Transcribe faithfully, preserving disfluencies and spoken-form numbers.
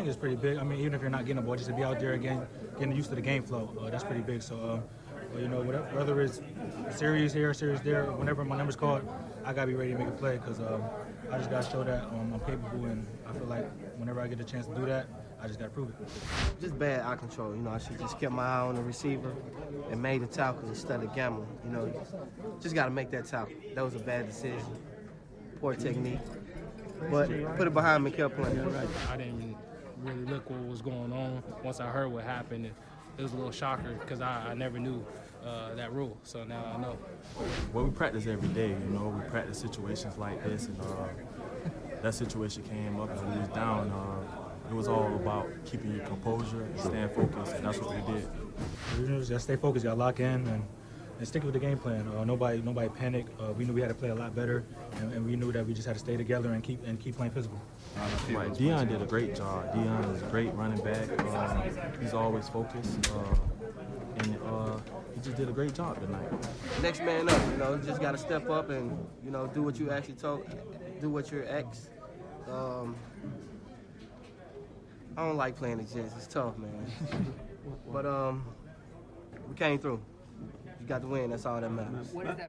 think it's pretty big. I mean, even if you're not getting a ball, just to be out there again, getting used to the game flow, uh, that's pretty big. So, uh, well, you know, whatever, whether it's series here, series there, whenever my number's called, I gotta be ready to make a play because um, I just gotta show that um, I'm capable, and I feel like whenever I get the chance to do that, I just gotta prove it. Just bad eye control. You know, I should just kept my eye on the receiver and made the tackle instead of gambling. You know, just gotta make that tackle. That was a bad decision. Poor technique. But put it behind me, kept playing. I didn't really look what was going on. Once I heard what happened, it, it was a little shocker because I, I never knew uh, that rule. So now I know. Well, we practice every day, you know. We practice situations like this, and uh, that situation came up and we was down. Uh, it was all about keeping your composure and staying focused, and that's what we did. You know, just stay focused, gotta lock in, and, and stick with the game plan. Uh, nobody, nobody panic. Uh, we knew we had to play a lot better, and, and we knew that we just had to stay together and keep and keep playing physical. Right, Deion did a great job. Deion is a great running back. Uh, he's always focused, uh, and uh, he just did a great job tonight. Next man up, you know, you just got to step up and, you know, do what you actually told, do what you're ex. Um, I don't like playing the Jets. It's tough, man. But um, we came through. You got the win. That's all that matters.